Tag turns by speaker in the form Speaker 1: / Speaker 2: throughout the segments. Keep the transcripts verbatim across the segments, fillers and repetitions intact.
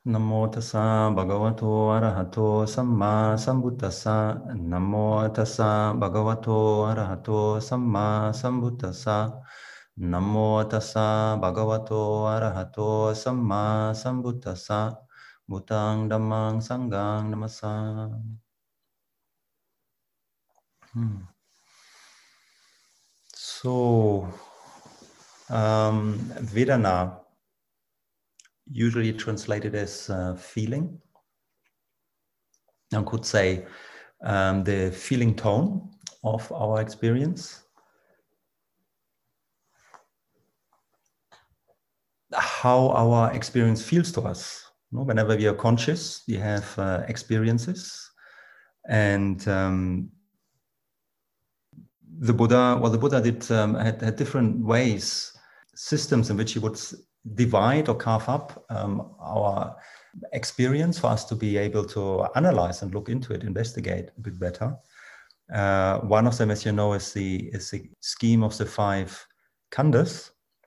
Speaker 1: Namo tassa bhagavato arahato samma sambuddhassa. Namo tassa bhagavato arahato samma sambuddhassa. Namo tassa bhagavato arahato samma sambuddhassa. Buddhang dhammang sanghang namassa. Hmm. So, um, Vedana, usually translated as uh, feeling. One could say um, the feeling tone of our experience. How our experience feels to us. You know, whenever we are conscious, we have uh, experiences. And um, the Buddha, well, the Buddha did um, had, had different ways, systems in which he would divide or carve up um, our experience for us to be able to analyze and look into it, investigate a bit better. Uh, one of them, as you know, is the is the scheme of the five khandhas,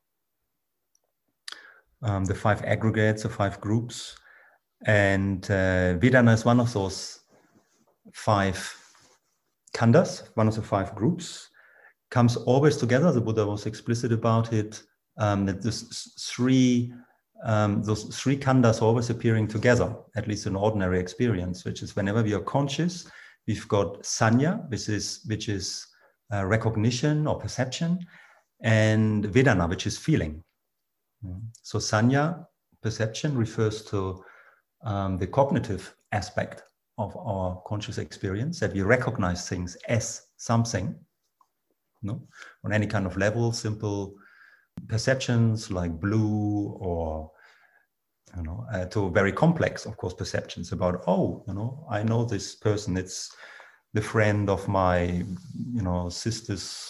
Speaker 1: um, the five aggregates, the five groups, and uh, Vedana is one of those five khandhas, one of the five groups. Comes always together. The Buddha was explicit about it. Um, that this three, um, those three khandhas are always appearing together, at least in ordinary experience, which is whenever we are conscious, we've got sanya, which is which is uh, recognition or perception, and vedana, which is feeling. So sanya, perception, refers to um, the cognitive aspect of our conscious experience, that we recognize things as something. No? On any kind of level, simple perceptions like blue, or you know, uh, to very complex, of course, perceptions about, oh, you know, I know this person, it's the friend of my, you know, sister's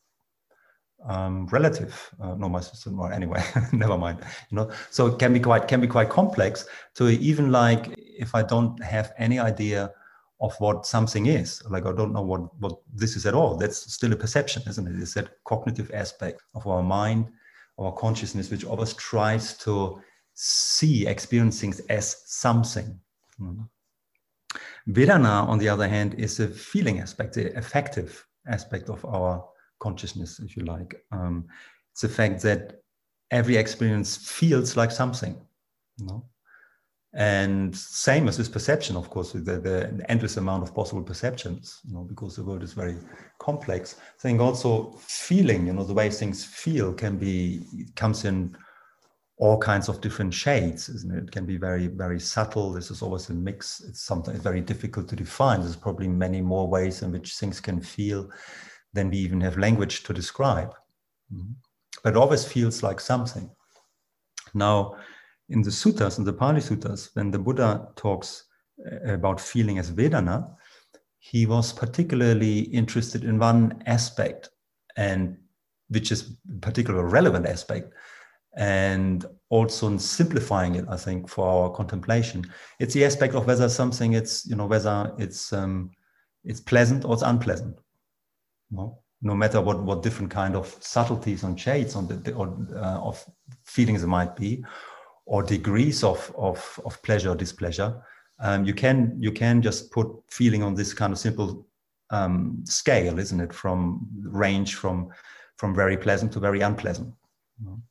Speaker 1: um, relative. Uh, no, my sister, or anyway, never mind. You know, so it can be quite can be quite complex. To even like, if I don't have any idea of what something is, like I don't know what what this is at all, that's still a perception, isn't it? It's that cognitive aspect of our mind, our consciousness, which always tries to see, experience things as something. Mm-hmm. Vedana, on the other hand, is a feeling aspect, the affective aspect of our consciousness, if you like. Um, it's the fact that every experience feels like something, you know? And same as this perception, of course, the, the endless amount of possible perceptions, you know, because the world is very complex. I think also feeling, you know, the way things feel can be, comes in all kinds of different shades, isn't it? It can be very, very subtle. This is always a mix. It's something very difficult to define. There's probably many more ways in which things can feel than we even have language to describe. Mm-hmm. But it always feels like something. Now, in the suttas, in the Pali suttas, when the Buddha talks about feeling as Vedana, he was particularly interested in one aspect, and which is a particular relevant aspect, and also in simplifying it, I think, for our contemplation. It's the aspect of whether something, it's, you know, whether it's um, it's pleasant or it's unpleasant. No, no matter what what different kind of subtleties and shades on the or, uh, of feelings it might be, or degrees of of, of pleasure or displeasure, um, you can you can just put feeling on this kind of simple um, scale, isn't it? From range from from very pleasant to very unpleasant. You know?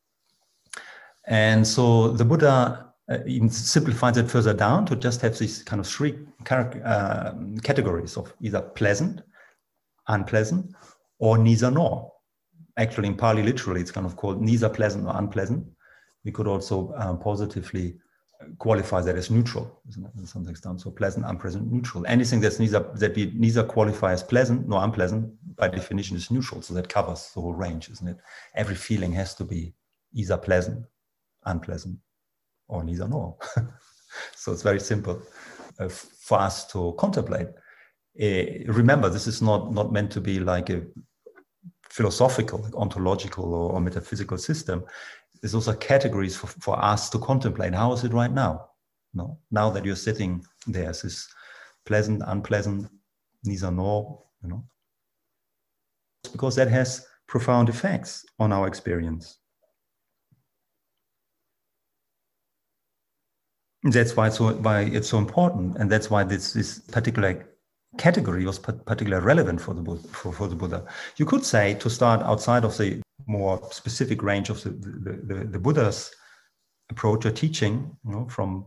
Speaker 1: And so the Buddha uh, even simplifies it further down to just have these kind of three uh, categories of either pleasant, unpleasant, or neither nor. Actually, in Pali, literally, it's kind of called neither pleasant nor unpleasant. We could also um, positively qualify that as neutral, isn't it? In some extent, so pleasant, unpleasant, neutral. Anything that's neither that we neither qualify as pleasant nor unpleasant, by definition, is neutral. So that covers the whole range, isn't it? Every feeling has to be either pleasant, unpleasant, or neither nor. So it's very simple uh, for us to contemplate. Uh, remember, this is not not meant to be like a philosophical, like ontological or, or metaphysical system. There's also categories for, for us to contemplate. How is it right now? No, now that you're sitting there, is this pleasant, unpleasant, neither nor, you know? Because that has profound effects on our experience. That's why it's so, why it's so important, and that's why this, this particular category was particularly relevant for the for, for the Buddha. You could say, to start outside of the more specific range of the, the, the, the Buddha's approach or teaching, you know, from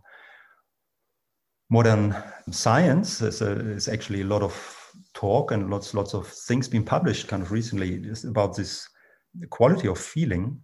Speaker 1: modern science, there's, a, there's actually a lot of talk and lots lots of things being published kind of recently about this quality of feeling.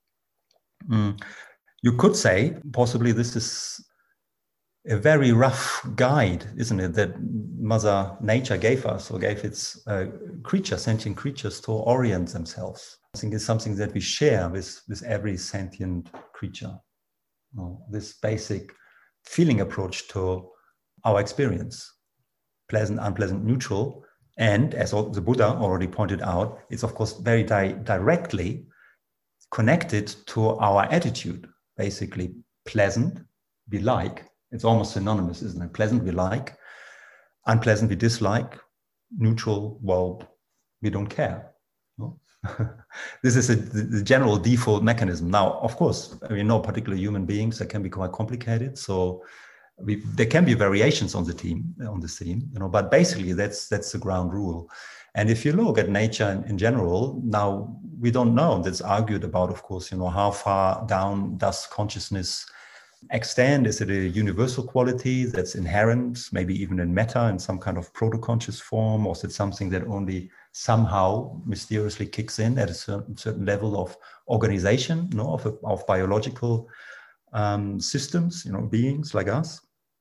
Speaker 1: Mm. You could say possibly this is a very rough guide, isn't it, that Mother Nature gave us, or gave its uh, creatures, sentient creatures, to orient themselves. I think it's something that we share with, with every sentient creature. You know, this basic feeling approach to our experience, pleasant, unpleasant, neutral. And as the Buddha already pointed out, it's of course very di- directly connected to our attitude. Basically, pleasant, we like. It's almost synonymous, isn't it? Pleasant, we like. Unpleasant, we dislike. Neutral, well, we don't care. No? This is a, the general default mechanism. Now, of course, we know particular human beings that can be quite complicated. So we, there can be variations on the team, on the theme, you know, but basically that's that's the ground rule. And if you look at nature in, in general, now we don't know. That's argued about, of course, you know, how far down does consciousness extend? Is it a universal quality that's inherent, maybe even in matter, in some kind of proto-conscious form, or is it something that only somehow mysteriously kicks in at a certain, certain level of organization, you know, of, of biological um, systems, you know, beings like us?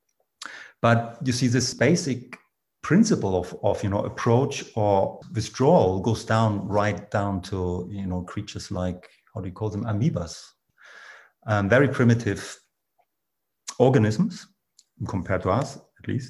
Speaker 1: But you see, this basic principle of, of you know, approach or withdrawal goes down right down to, you know, creatures like, how do you call them, amoebas, um, very primitive organisms compared to us, at least.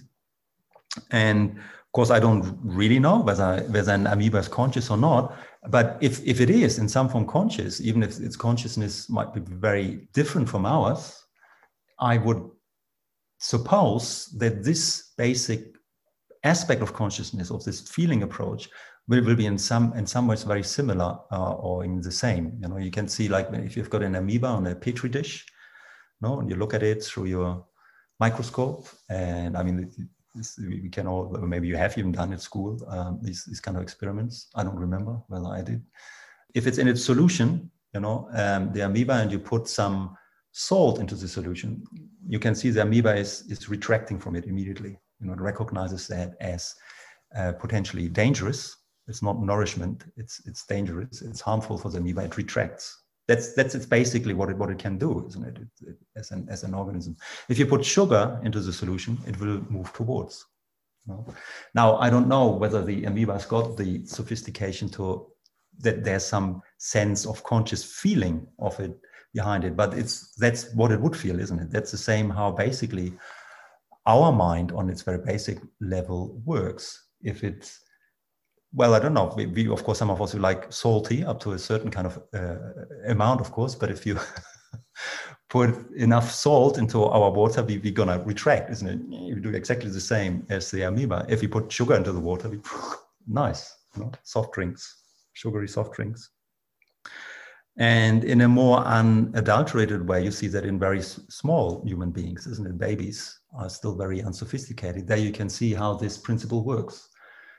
Speaker 1: And of course, I don't really know whether whether an amoeba is conscious or not. But if if it is in some form conscious, even if its consciousness might be very different from ours, I would suppose that this basic aspect of consciousness, of this feeling approach, will, will be in some in some ways very similar uh, or in the same. You know, you can see, like, if you've got an amoeba on a petri dish, no, and you look at it through your microscope, and I mean, this, we can all, maybe you have even done at school, um, these, these kind of experiments. I don't remember whether I did. If it's in its solution, you know, um, the amoeba, and you put some salt into the solution, you can see the amoeba is, is retracting from it immediately. You know, it recognizes that as uh, potentially dangerous. It's not nourishment, it's, it's dangerous, it's harmful for the amoeba, it retracts. That's that's it's basically what it what it can do, isn't it? It, it? As an as an organism. If you put sugar into the solution, it will move towards. You know? Now, I don't know whether the amoeba's got the sophistication to that there's some sense of conscious feeling of it behind it, but it's that's what it would feel, isn't it? That's the same how basically our mind on its very basic level works. If it's Well, I don't know. We, we, of course, some of us who like salty up to a certain kind of uh, amount, of course. But if you put enough salt into our water, we, we're going to retract, isn't it? You do exactly the same as the amoeba. If you put sugar into the water, we, nice, you know, soft drinks, sugary soft drinks. And in a more unadulterated way, you see that in very small human beings, isn't it? Babies are still very unsophisticated. There you can see how this principle works.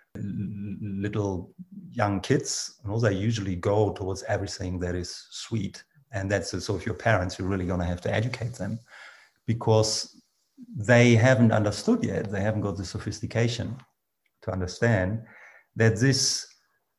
Speaker 1: Little young kids, you know, they usually go towards everything that is sweet, and that's so. If you're parents, you're really going to have to educate them, because they haven't understood yet. They haven't got the sophistication to understand that this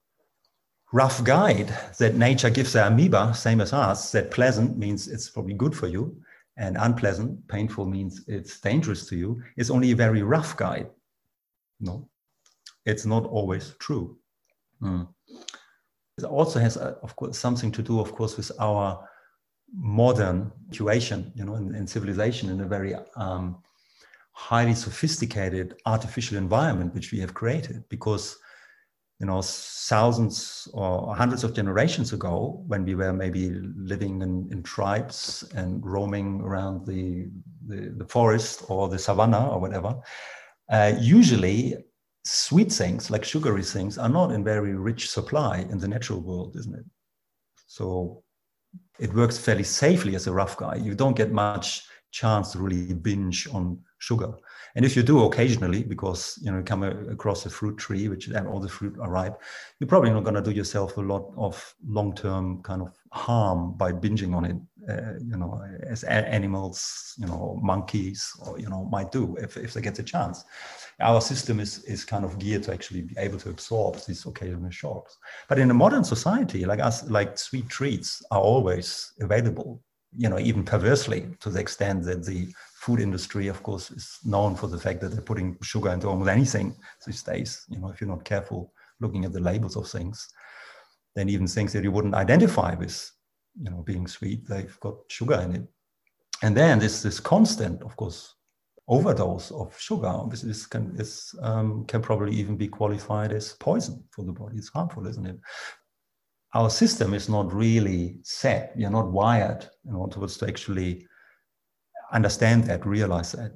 Speaker 1: rough guide that nature gives the amoeba, same as us, that pleasant means it's probably good for you, and unpleasant, painful means it's dangerous to you, is only a very rough guide. No. It's not always true. Mm. It also has, uh, of course, something to do, of course, with our modern situation, you know, in, in civilization, in a very um, highly sophisticated artificial environment which we have created. Because, you know, thousands or hundreds of generations ago, when we were maybe living in, in tribes and roaming around the, the, the forest or the savanna or whatever, uh, usually sweet things like sugary things are not in very rich supply in the natural world, isn't it? So it works fairly safely as a rough guide. You don't get much chance to really binge on sugar. And if you do occasionally, because you know you come across a fruit tree which and all the fruit are ripe, you're probably not going to do yourself a lot of long-term kind of harm by binging on it. Uh, you know, as a- animals, you know, monkeys, or you know, might do if if they get the chance. Our system is is kind of geared to actually be able to absorb these occasional shocks. But in a modern society like us, like sweet treats are always available. You know, even perversely, to the extent that the food industry, of course, is known for the fact that they're putting sugar into almost anything these days. You know, if you're not careful looking at the labels of things, then even things that you wouldn't identify with, you know, being sweet, they've got sugar in it. And then this this constant, of course, overdose of sugar, this is, can, is, um, can probably even be qualified as poison for the body. It's harmful, isn't it? Our system is not really set. You're not wired in order to actually understand that, realize that.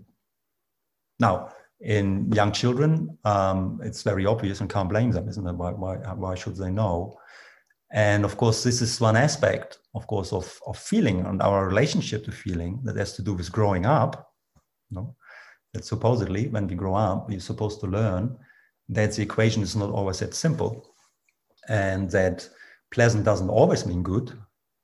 Speaker 1: Now, in young children, um, it's very obvious and can't blame them, isn't it? Why, why, why should they know? And of course, this is one aspect, of course, of, of feeling and our relationship to feeling that has to do with growing up. You know, that supposedly when we grow up, we're supposed to learn that the equation is not always that simple, and that pleasant doesn't always mean good,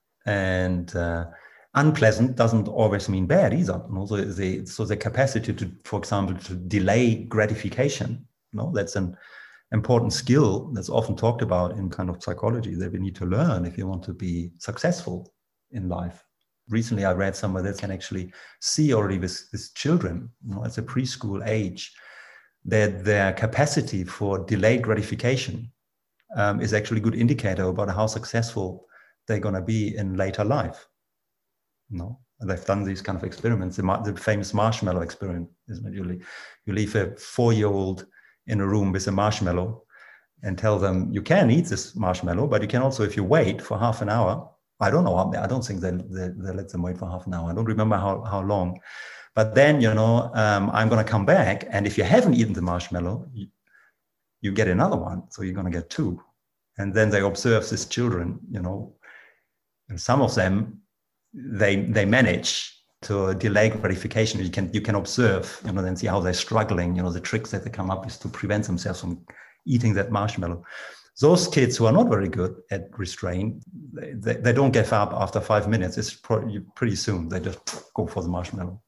Speaker 1: and uh, unpleasant doesn't always mean bad either. You know, so, the, so the capacity to, for example, to delay gratification, you know, that's an important skill that's often talked about in kind of psychology that we need to learn if you want to be successful in life. Recently, I read somewhere that can actually see already with, with children, you know, at a preschool age, that their capacity for delayed gratification um, is actually a good indicator about how successful they're going to be in later life. You know, and they've done these kind of experiments. The, the famous marshmallow experiment, isn't it? You, you leave a four-year-old in a room with a marshmallow and tell them you can eat this marshmallow, but you can also, if you wait for half an hour, I don't know, I don't think they, they, they let them wait for half an hour. I don't remember how, how long. But then, you know, um, I'm going to come back. And if you haven't eaten the marshmallow, you, you get another one. So you're going to get two. And then they observe these children, you know, and some of them, they they manage to delay gratification. You can you can observe, you know, then see how they're struggling, you know, the tricks that they come up with to prevent themselves from eating that marshmallow. Those kids who are not very good at restraint, they, they, they don't give up after five minutes. It's pretty, pretty soon. They just go for the marshmallow.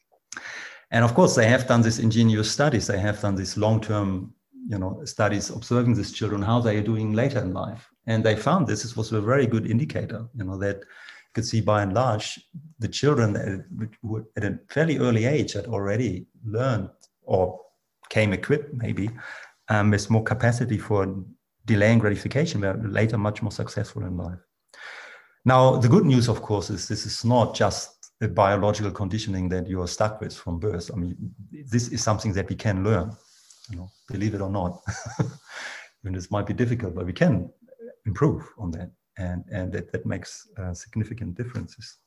Speaker 1: And of course, they have done these ingenious studies. They have done these long-term, you know, studies observing these children, how they are doing later in life. And they found this, this was a very good indicator, you know, that you could see by and large, the children who at a fairly early age had already learned or came equipped maybe um, with more capacity for delaying gratification, were later much more successful in life. Now, the good news, of course, is this is not just a biological conditioning that you are stuck with from birth. I mean, this is something that we can learn, you know, believe it or not. And this might be difficult, but we can improve on that. And, and that, that makes uh, significant differences.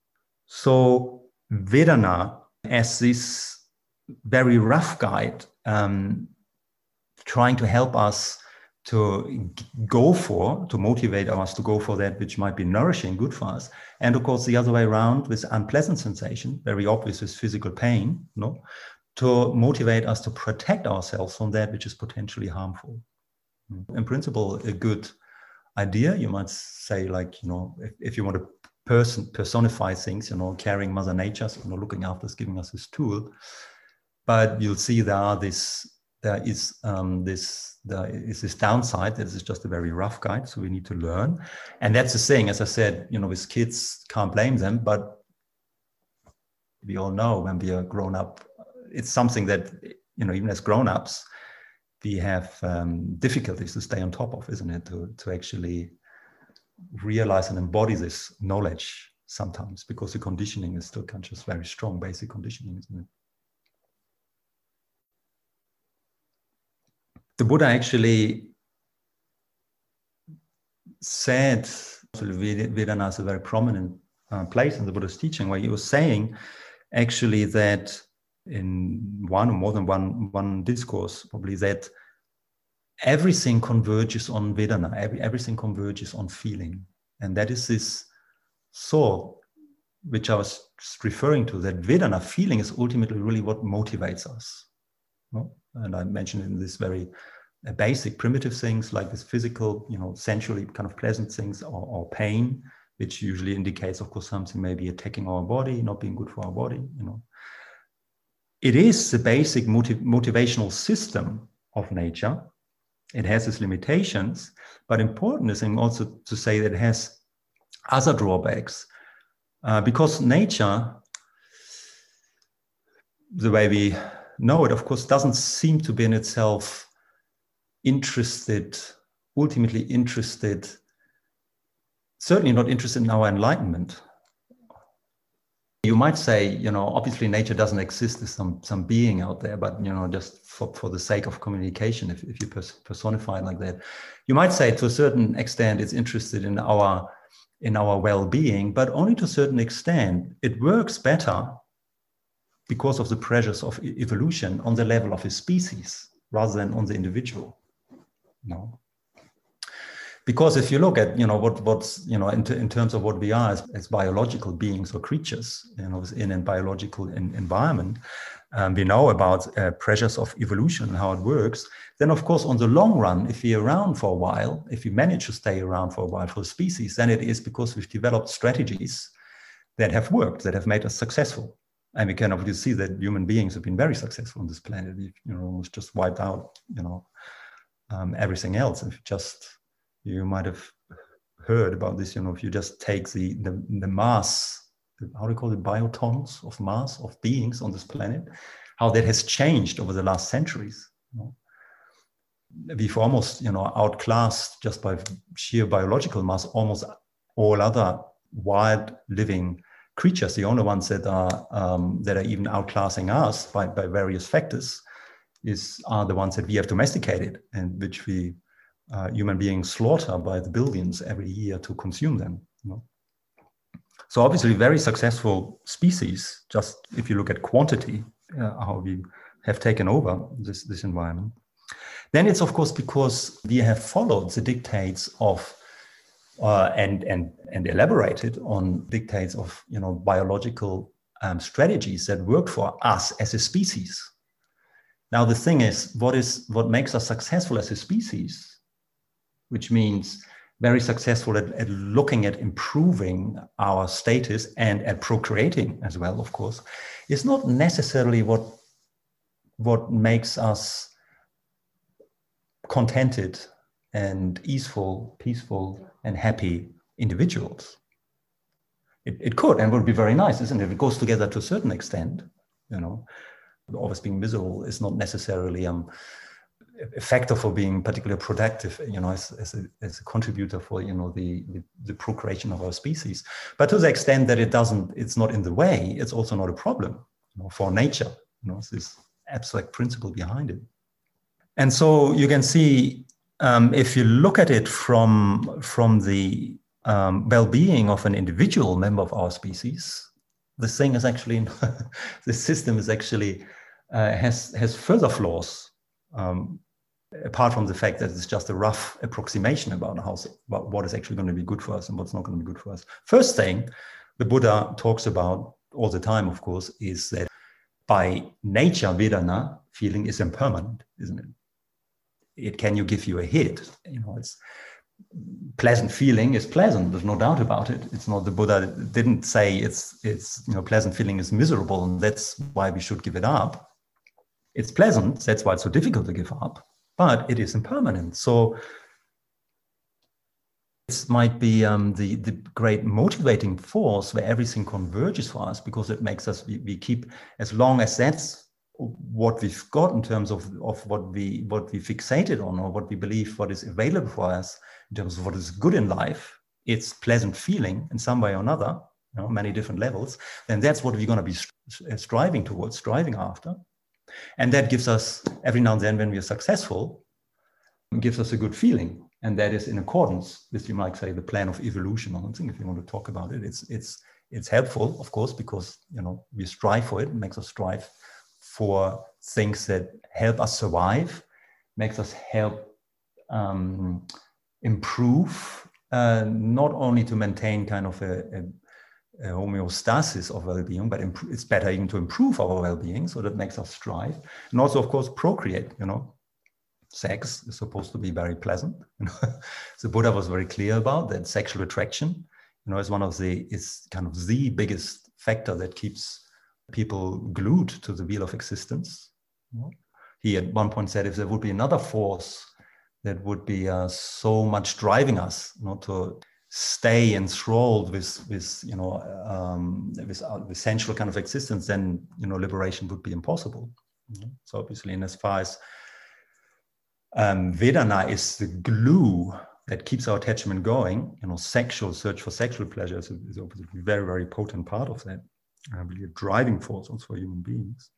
Speaker 1: So Vedana, as this very rough guide, um, trying to help us to go for, to motivate us to go for that which might be nourishing, good for us. And of course, the other way around with unpleasant sensation, very obvious with physical pain, no, to motivate us to protect ourselves from that which is potentially harmful. In principle, a good idea, you might say, like, you know, if, if you want to person personify things, you know, caring Mother Nature, so, you know, looking after us, giving us this tool. But you'll see there are this, there is um, this, there is this downside. This is just a very rough guide, so we need to learn. And that's the thing, as I said, you know, with kids, can't blame them, but we all know when we are grown up, it's something that, you know, even as grown-ups, we have um, difficulties to stay on top of, isn't it? To, to actually realize and embody this knowledge sometimes, because the conditioning is still kind of just very strong, basic conditioning, isn't it? The Buddha actually said, so Vedana is a very prominent uh, place in the Buddha's teaching, where he was saying actually that in one or more than one, one discourse, probably, that everything converges on Vedana, every, everything converges on feeling. And that is this thought which I was just referring to, that Vedana feeling is ultimately really what motivates us. No? And I mentioned in this very uh, basic, primitive things like this physical, you know, sensually kind of pleasant things, or, or pain, which usually indicates, of course, something maybe attacking our body, not being good for our body, you know. It is the basic motiv- motivational system of nature. It has its limitations, but important is also to say that it has other drawbacks, uh, because nature, the way we know it, of course, doesn't seem to be in itself interested, ultimately interested, certainly not interested in our enlightenment. You might say, you know, obviously nature doesn't exist as some, some being out there, but, you know, just for, for the sake of communication, if, if you personify it like that, you might say to a certain extent it's interested in our, in our well-being, but only to a certain extent. It works better because of the pressures of evolution on the level of a species rather than on the individual. No. Because if you look at, you know, what what's, you know, in, t- in terms of what we are as, as biological beings or creatures, you know, in a biological in, environment, um, we know about uh, pressures of evolution and how it works. Then, of course, on the long run, if we're around for a while, if we manage to stay around for a while for a species, then it is because we've developed strategies that have worked, that have made us successful. And we can obviously see that human beings have been very successful on this planet. We've, you know, almost just wiped out, you know, um, everything else. If just You might have heard about this, you know, if you just take the, the, the mass, how do you call it, biotons of mass of beings on this planet, how that has changed over the last centuries. You know? We've almost, you know, outclassed just by sheer biological mass, almost all other wild living creatures. The only ones that are, um, that are even outclassing us by, by various factors is, are the ones that we have domesticated and which we, Uh, human beings slaughter by the billions every year to consume them. You know? So obviously very successful species, just if you look at quantity, uh, how we have taken over this, this environment. Then it's of course because we have followed the dictates of uh, and, and, and elaborated on dictates of, you know, biological um, strategies that work for us as a species. Now the thing is, what is what makes us successful as a species, which means very successful at, at looking at improving our status and at procreating as well, of course, is not necessarily what, what makes us contented and easeful, peaceful, and happy individuals. It, it could and would be very nice, isn't it? It goes together to a certain extent, you know. Always being miserable is not necessarily um, a factor for being particularly productive, you know, as, as, a, as a contributor for, you know, the, the, the procreation of our species. But to the extent that it doesn't, it's not in the way, it's also not a problem, you know, for nature. You know, it's this abstract principle behind it. And so you can see, um, if you look at it from, from the um, well-being of an individual member of our species, the thing is actually, the system is actually, uh, has, has further flaws. Um, apart from the fact that it's just a rough approximation about how, about what is actually going to be good for us and what's not going to be good for us. First thing the Buddha talks about all the time, of course, is that by nature, Vedana feeling is impermanent, isn't it? It can you give you a hit, you know, it's pleasant feeling is pleasant. There's no doubt about it. It's not, the Buddha didn't say it's, it's, you know, pleasant feeling is miserable and that's why we should give it up. It's pleasant, that's why it's so difficult to give up, but it is impermanent. So this might be um, the, the great motivating force where everything converges for us, because it makes us, we, we keep, as long as that's what we've got in terms of, of what we what we fixated on, or what we believe what is available for us in terms of what is good in life, it's pleasant feeling in some way or another, you know, many different levels, then that's what we're going to be striving towards, striving after. And that gives us, every now and then when we are successful, gives us a good feeling. And that is in accordance with, you might say, the plan of evolution or something, if you want to talk about it. It's it's it's helpful, of course, because, you know, we strive for it. It makes us strive for things that help us survive, makes us help um, improve, uh, not only to maintain kind of a, a a homeostasis of well-being, but imp- it's better even to improve our well-being. So that makes us strive. And also, of course, procreate, you know. Sex is supposed to be very pleasant. You know? So Buddha was very clear about that. Sexual attraction, you know, is one of the, is kind of the biggest factor that keeps people glued to the wheel of existence. You know? He at one point said, if there would be another force that would be uh, so much driving us, you know, to stay enthralled with, with you know, um, with, uh, with sensual kind of existence, then, you know, liberation would be impossible. You know? So obviously, in as far as um, Vedana is the glue that keeps our attachment going, you know, sexual search for sexual pleasure is, a, is obviously a very, very potent part of that. I believe a driving force also for human beings.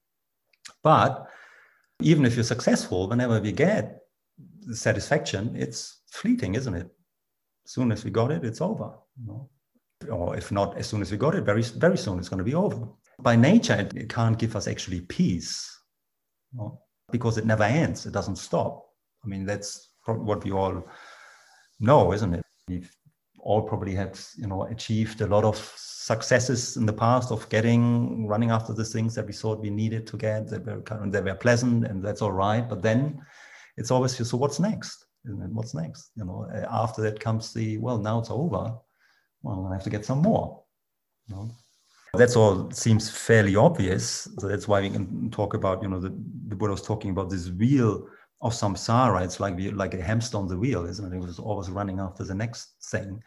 Speaker 1: But even if you're successful, whenever we get the satisfaction, it's fleeting, isn't it? As soon as we got it, it's over. You know? Or if not, as soon as we got it, very, very soon it's going to be over. By nature, it, it can't give us actually peace, you know? Because it never ends. It doesn't stop. I mean, that's what we all know, isn't it? We've all probably had, you know, achieved a lot of successes in the past of getting, running after the things that we thought we needed to get, that were kind of, that were pleasant, and that's all right. But then it's always just, so what's next? Isn't it? What's next? You know, after that comes the, well, now it's over. Well, I have to get some more. You know? That's all seems fairly obvious. So that's why we can talk about, you know, the, the Buddha was talking about this wheel of samsara. It's like we, like a hamster on the wheel, isn't it? It was always running after the next thing.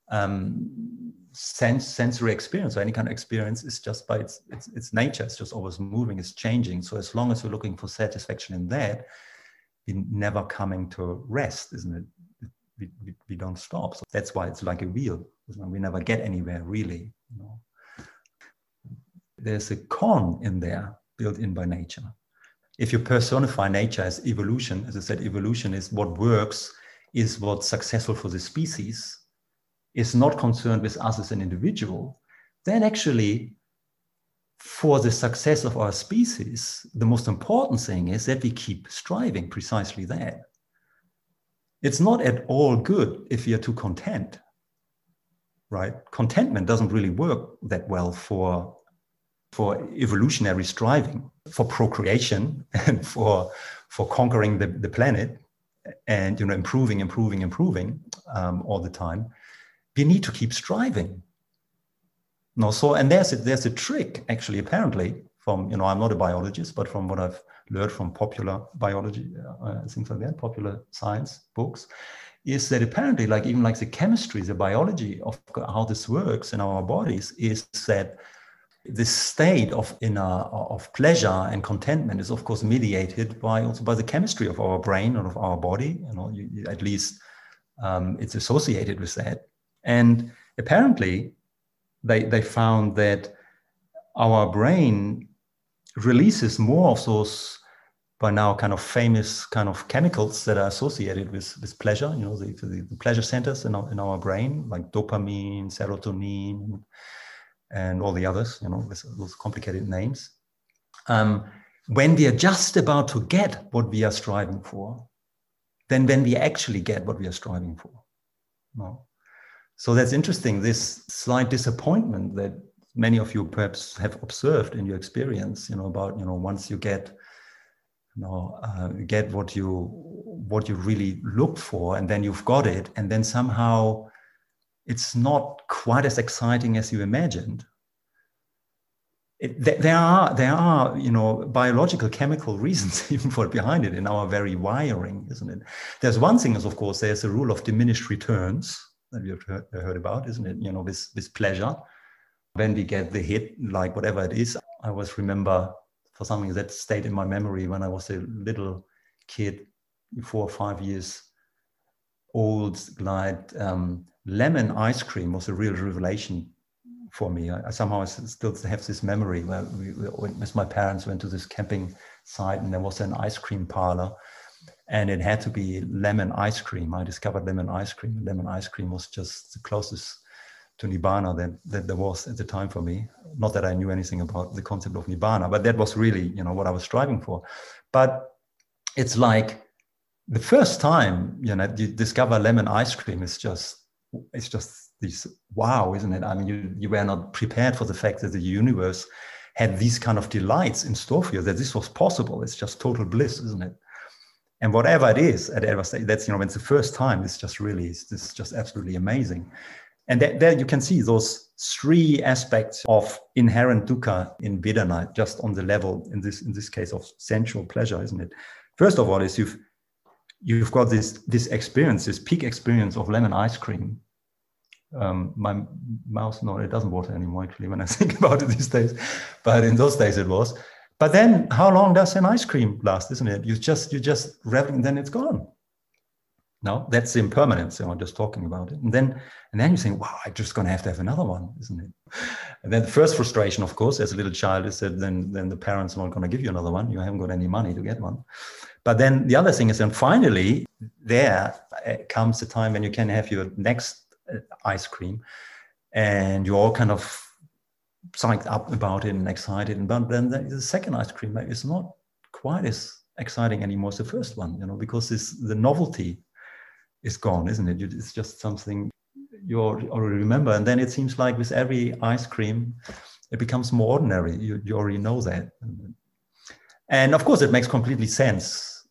Speaker 1: Um, sense, sensory experience or any kind of experience is just by its, its, its nature. It's just always moving, it's changing. So as long as we're looking for satisfaction in that, we're never coming to rest, isn't it? We, we, we don't stop. So that's why it's like a wheel. We never get anywhere, really. You know? There's a con in there built in by nature. If you personify nature as evolution, as I said, evolution is what works, is what's successful for the species, is not concerned with us as an individual, then actually for the success of our species, the most important thing is that we keep striving precisely that. It's not at all good if we are too content, right? Contentment doesn't really work that well for, for evolutionary striving, for procreation and for, for conquering the, the planet and, you know, improving, improving, improving um, all the time. We need to keep striving. No, so, and there's a, there's a trick, actually, apparently, from, you know, I'm not a biologist, but from what I've learned from popular biology, uh, things like that, popular science books, is that apparently, like even like the chemistry, the biology of how this works in our bodies is that this state of inner, of pleasure and contentment is, of course, mediated by also by the chemistry of our brain and of our body. You know, you, you, at least um, it's associated with that. And apparently, they, they found that our brain releases more of those by now kind of famous kind of chemicals that are associated with, with pleasure, you know, the, the, the pleasure centers in our, in our brain, like dopamine, serotonin, and all the others, you know, with those complicated names. Um, when we are just about to get what we are striving for, then when we actually get what we are striving for. No. So that's interesting, this slight disappointment that many of you perhaps have observed in your experience, you know, about, you know, once you get, you know, uh, get what you, what you really looked for, and then you've got it, and then somehow it's not quite as exciting as you imagined. It, there are, there are, you know, biological, chemical reasons even for behind it in our very wiring, isn't it? There's one thing is, of course, there's a rule of diminished returns that you've heard, heard about, isn't it? You know, with, with pleasure. When we get the hit, like whatever it is, I always remember for something that stayed in my memory when I was a little kid, four or five years old, like um, lemon ice cream was a real revelation for me. I, I somehow still have this memory where we, we, with my parents, went to this camping site and there was an ice cream parlor and it had to be lemon ice cream. I discovered lemon ice cream. Lemon ice cream was just the closest to Nibbana that, that there was at the time for me. Not that I knew anything about the concept of Nibbana, but that was really, you know, what I was striving for. But it's like the first time, you know, you discover lemon ice cream is just, it's just this wow, isn't it? I mean, you, you were not prepared for the fact that the universe had these kind of delights in store for you, that this was possible. It's just total bliss, isn't it? And whatever it is, at ever stage, that's, you know, when it's the first time, it's just really, it's, it's just absolutely amazing. And that, there you can see those three aspects of inherent dukkha in Vedana, just on the level, in this in this case, of sensual pleasure, isn't it? First of all, is you've you've got this this experience, this peak experience of lemon ice cream. Um, my mouth, no, it doesn't water anymore, actually, when I think about it these days. But in those days it was. But then how long does an ice cream last, isn't it? You just, you just revel and then it's gone. No, that's the impermanence, you know, just talking about it. And then, and then you think, wow, I'm just going to have to have another one, isn't it? And then the first frustration, of course, as a little child is that then, then the parents are not going to give you another one. You haven't got any money to get one. But then the other thing is, then finally, there comes the time when you can have your next ice cream and you're all kind of psyched up about it and excited. And but then the second ice cream is not quite as exciting anymore as the first one, you know, because this, the novelty is gone, isn't it? It's just something you already remember. And then it seems like with every ice cream, it becomes more ordinary. You, you already know that. And of course, it makes completely sense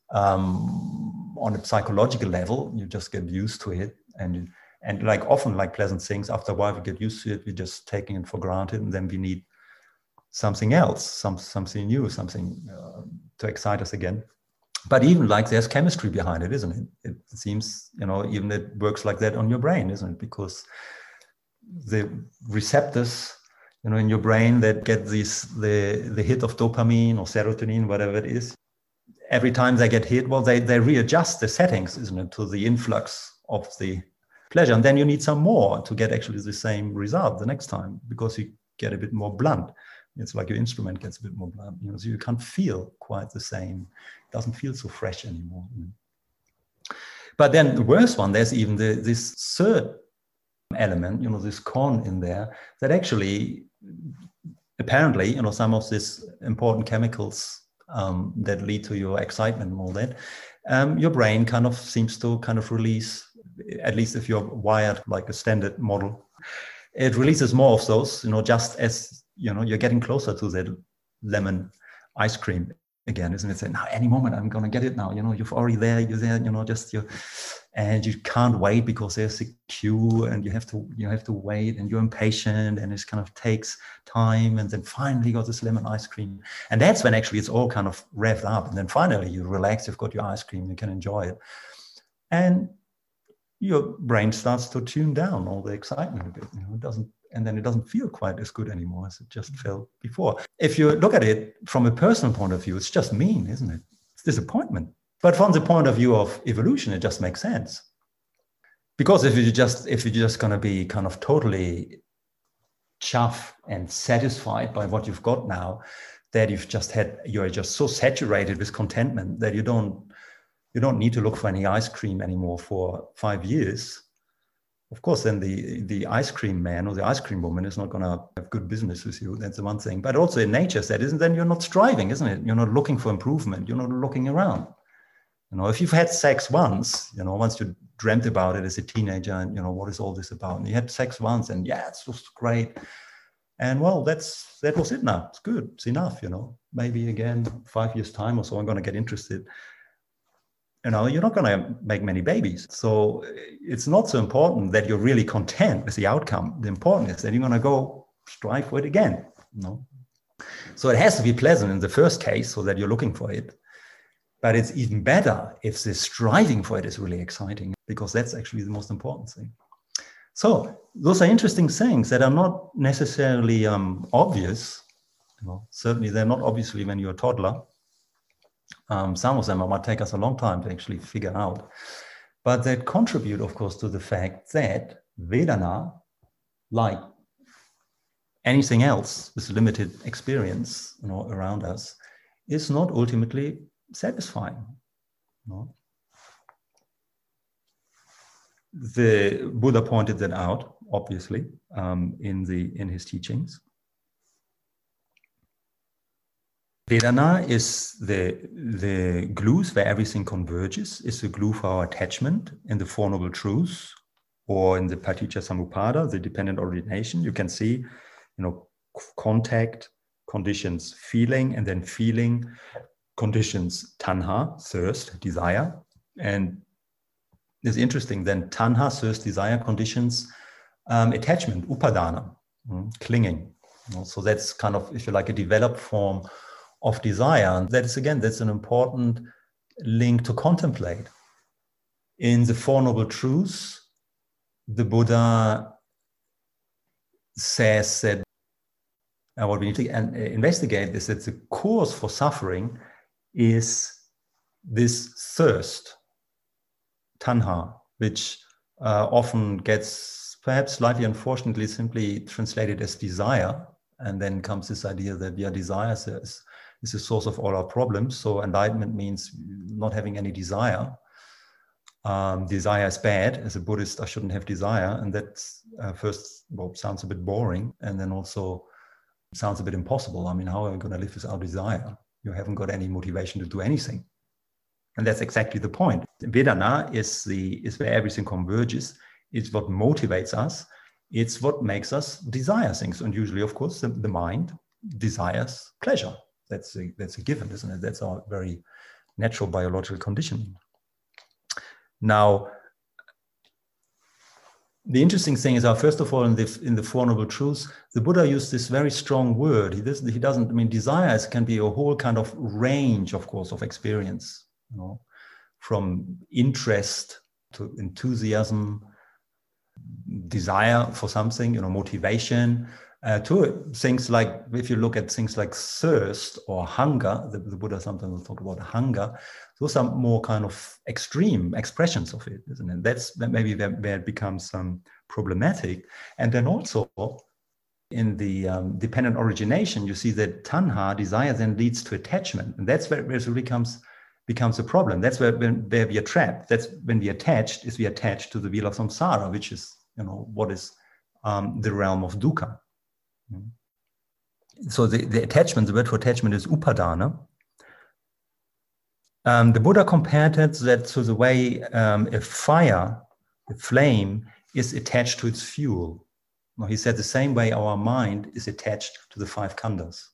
Speaker 1: um, on a psychological level. You just get used to it. And, and like often like pleasant things, after a while we get used to it, we're just taking it for granted. And then we need something else, some, something new, something uh, to excite us again. But even like there's chemistry behind it, isn't it? It seems, you know, even it works like that on your brain, isn't it? Because the receptors, you know, in your brain that get these, the, the hit of dopamine or serotonin, whatever it is, every time they get hit, well, they, they readjust the settings, isn't it, to the influx of the pleasure. And then you need some more to get actually the same result the next time, because you get a bit more blunt. It's like your instrument gets a bit more blunt, you know, so you can't feel quite the same. It doesn't feel so fresh anymore. You know. But then the worst one, there's even the, this third element, you know, this con in there that actually, apparently, you know, some of these important chemicals um, that lead to your excitement and all that, um, your brain kind of seems to kind of release, at least if you're wired like a standard model, it releases more of those, you know, just as, you know, you're getting closer to that lemon ice cream again, isn't it? Say, now, any moment I'm going to get it now, you know, you're already there, you're there, you know, just you, and you can't wait because there's a queue and you have to, you have to wait and you're impatient and it kind of takes time. And then finally you got this lemon ice cream. And that's when actually it's all kind of revved up. And then finally you relax, you've got your ice cream, you can enjoy it. And your brain starts to tune down all the excitement a bit, you know, it doesn't, and then it doesn't feel quite as good anymore as it just felt before. If you look at it from a personal point of view, it's just mean, isn't it? It's disappointment. But from the point of view of evolution, it just makes sense. Because if you just, if you're just going to be kind of totally chuffed and satisfied by what you've got now, that you've just had, you're just so saturated with contentment that you don't, you don't need to look for any ice cream anymore for five years. Of course, then the, the ice cream man or the ice cream woman is not going to have good business with you. That's the one thing. But also in nature, that isn't, then you're not striving, isn't it? You're not looking for improvement. You're not looking around. You know, if you've had sex once, you know, once you dreamt about it as a teenager and, you know, what is all this about? And you had sex once and yeah, it's just great. And well, that's, that was it now. It's good. It's enough, you know, maybe again, five years time or so, I'm going to get interested. You know, you're not going to make many babies. So it's not so important that you're really content with the outcome. The important is that you're going to go strive for it again. You know? So it has to be pleasant in the first case so that you're looking for it. But it's even better if the striving for it is really exciting, because that's actually the most important thing. So those are interesting things that are not necessarily um, obvious. You know, certainly they're not obviously when you're a toddler. Um, some of them might take us a long time to actually figure out, but that contribute, of course, to the fact that Vedana, like anything else with limited experience, you know, around us, is not ultimately satisfying. You know? The Buddha pointed that out, obviously, um, in the in his teachings. Vedana is the, the glues where everything converges, is the glue for our attachment in the Four Noble Truths, or in the Paticca Samuppada, the dependent origination, you can see, you know, contact, conditions feeling, and then feeling conditions tanha, thirst, desire. And it's interesting, then tanha, thirst, desire conditions um, attachment, upadana, mm, clinging. You know, so that's kind of, if you like, a developed form of desire. And that is, again, that's an important link to contemplate. In the Four Noble Truths, the Buddha says that uh, what we need to uh, investigate is that the cause for suffering is this thirst, tanha, which uh, often gets perhaps slightly unfortunately simply translated as desire. And then comes this idea that yeah, desire is, is the source of all our problems. So enlightenment means not having any desire. Um, desire is bad. As a Buddhist, I shouldn't have desire. And that uh, first well, sounds a bit boring. And then also sounds a bit impossible. I mean, how are we going to live without desire? You haven't got any motivation to do anything. And that's exactly the point. Vedana is, the, is where everything converges. It's what motivates us. It's what makes us desire things. And usually, of course, the, the mind desires pleasure. That's a, that's a given, isn't it? That's our very natural biological conditioning. Now, the interesting thing is, uh, first of all, in the, in the Four Noble Truths, the Buddha used this very strong word. He doesn't, he doesn't, I mean, desires can be a whole kind of range, of course, of experience, you know, from interest to enthusiasm, desire for something, you know, motivation, uh, to things like, if you look at things like thirst or hunger, the, the Buddha sometimes will talk about hunger, those are more kind of extreme expressions of it, isn't it? That's maybe where, where it becomes um, problematic. And then also in the um, dependent origination, you see that tanha, desire, then leads to attachment. And that's where, where it becomes, becomes a problem. That's where, when, where we are trapped. That's when we attached, is we attach to the wheel of samsara, which is, you know, what is um, the realm of dukkha. So the, the attachment, the word for attachment is upadana. Um, the Buddha compared it that to the way um, a fire, a flame, is attached to its fuel. Now, he said the same way our mind is attached to the five khandhas.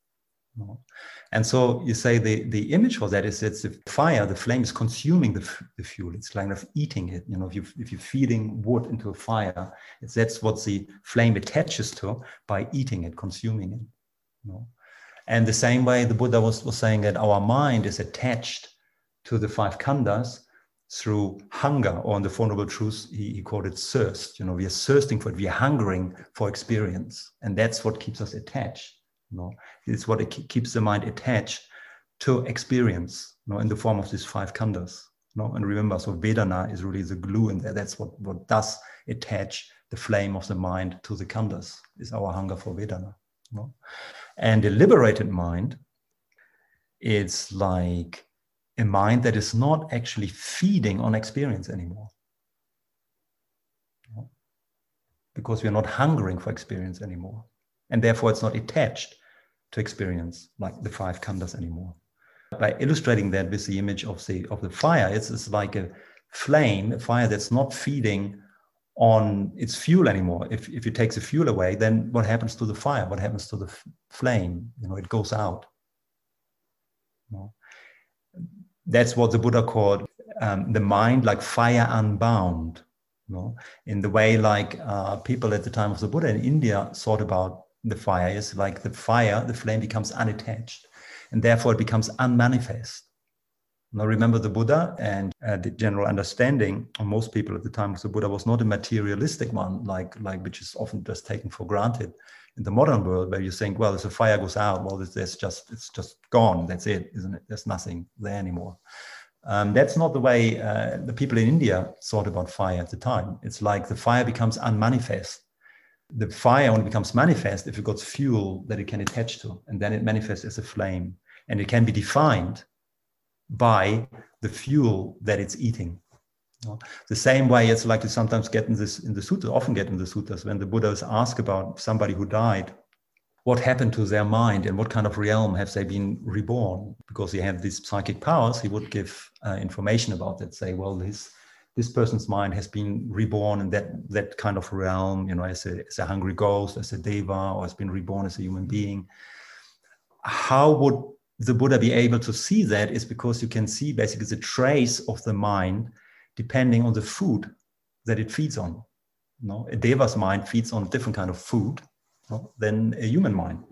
Speaker 1: And so you say the, the image for that is that the fire, the flame is consuming the, the fuel. It's kind of eating it. You know, if, you, if you're feeding wood into a fire, it's, that's what the flame attaches to by eating it, consuming it. You know? And the same way the Buddha was, was saying that our mind is attached to the five khandhas through hunger, or in the Four Noble Truths, he, he called it thirst. You know, we are thirsting for it. We are hungering for experience. And that's what keeps us attached. You know, it's what it keeps the mind attached to experience, you know, in the form of these five khandhas. You know, and remember, so Vedana is really the glue in there. That's what, what does attach the flame of the mind to the khandhas, is our hunger for Vedana. You know? And a liberated mind, it's like a mind that is not actually feeding on experience anymore. You know? Because we are not hungering for experience anymore. And therefore it's not attached to experience like the five khandhas anymore. By illustrating that with the image of the, of the fire, it's, it's like a flame, a fire that's not feeding on its fuel anymore. If, if you take the fuel away, then what happens to the fire? What happens to the f- flame? You know, it goes out. You know? That's what the Buddha called um, the mind like fire unbound. You know? In the way like uh, people at the time of the Buddha in India thought about the fire is like the fire, the flame becomes unattached, and therefore it becomes unmanifest. Now remember, the Buddha and uh, the general understanding of most people at the time of the Buddha was not a materialistic one, like, like which is often just taken for granted in the modern world, where you think, well, if the fire goes out, well, there's just, it's just gone. That's it, isn't it? There's nothing there anymore. Um, that's not the way uh, the people in India thought about fire at the time. It's like the fire becomes unmanifest. The fire only becomes manifest if it got fuel that it can attach to, and then it manifests as a flame, and it can be defined by the fuel that it's eating. You know? The same way it's like you sometimes get in this in the sutras, often get in the sutras, when the Buddhas ask about somebody who died, what happened to their mind and what kind of realm have they been reborn? Because he had these psychic powers, he would give uh, information about that, say, well, his this person's mind has been reborn in that, that kind of realm, you know, as a, as a hungry ghost, as a deva, or has been reborn as a human being. How would the Buddha be able to see that? Is because you can see basically the trace of the mind depending on the food that it feeds on. You know, a deva's mind feeds on a different kind of food, you know, than a human mind.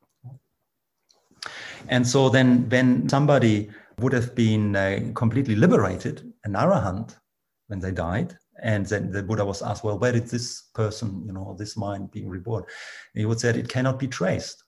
Speaker 1: And so then when somebody would have been uh, completely liberated, an arahant, when they died, and then the Buddha was asked, well, where did this person, you know, this mind being reborn? And he would say, it cannot be traced.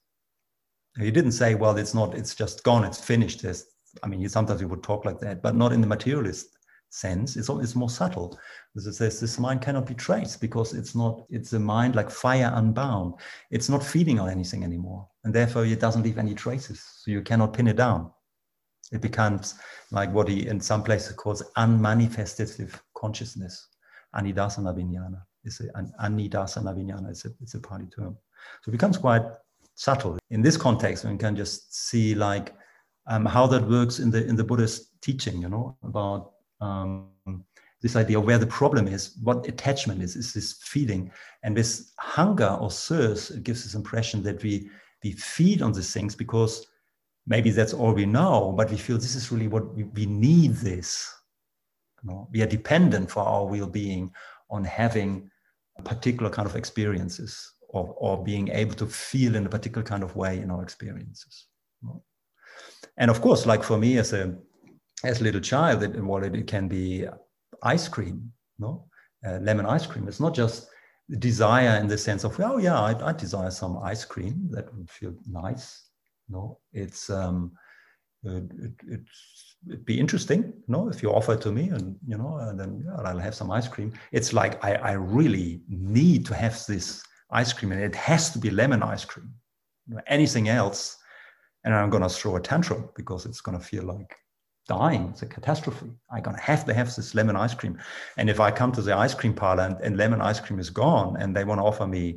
Speaker 1: He didn't say, well, it's not, it's just gone, it's finished. There's, I mean, sometimes he would talk like that, but not in the materialist sense. It's, it's more subtle. It says this mind cannot be traced because it's not, it's a mind like fire unbound. It's not feeding on anything anymore. And therefore it doesn't leave any traces. So you cannot pin it down. It becomes like what he in some places calls unmanifestative consciousness. Anidasana vijnana. It's a, an anidasana vijnana. It's a, it's a Pali term. So it becomes quite subtle. In this context, one can just see like um, how that works in the in the Buddhist teaching, you know, about um, this idea of where the problem is, what attachment is, is this feeling. And this hunger or thirst, it gives this impression that we, we feed on these things because maybe that's all we know, but we feel this is really what we, we need this. You know, we are dependent for our well-being on having a particular kind of experiences or, or being able to feel in a particular kind of way in our experiences. You know? And of course, like for me as a as a little child, it, well, it, it can be ice cream, no? Uh, lemon ice cream. It's not just desire in the sense of, oh yeah, I, I desire some ice cream. That would feel nice. No, it's um, it, it, it's it'd be interesting, no, if you offer it to me, and you know, and then yeah, I'll have some ice cream. It's like I, I really need to have this ice cream, and it has to be lemon ice cream. You know, anything else, and I'm gonna throw a tantrum because it's gonna feel like dying. It's a catastrophe. I'm gonna have to have this lemon ice cream. And if I come to the ice cream parlor and, and lemon ice cream is gone, and they want to offer me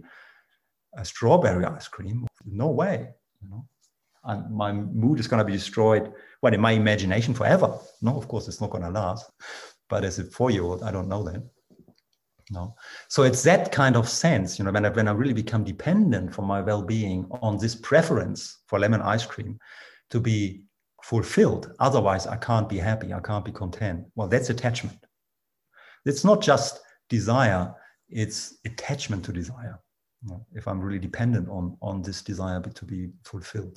Speaker 1: a strawberry ice cream, no way, you know. And my mood is going to be destroyed, well, in my imagination forever. No, of course, it's not going to last. But as a four-year-old, I don't know that. No. So it's that kind of sense, you know, when I, when I really become dependent for my well-being on this preference for lemon ice cream to be fulfilled. Otherwise, I can't be happy. I can't be content. Well, that's attachment. It's not just desire. It's attachment to desire. You know, if I'm really dependent on, on this desire to be fulfilled.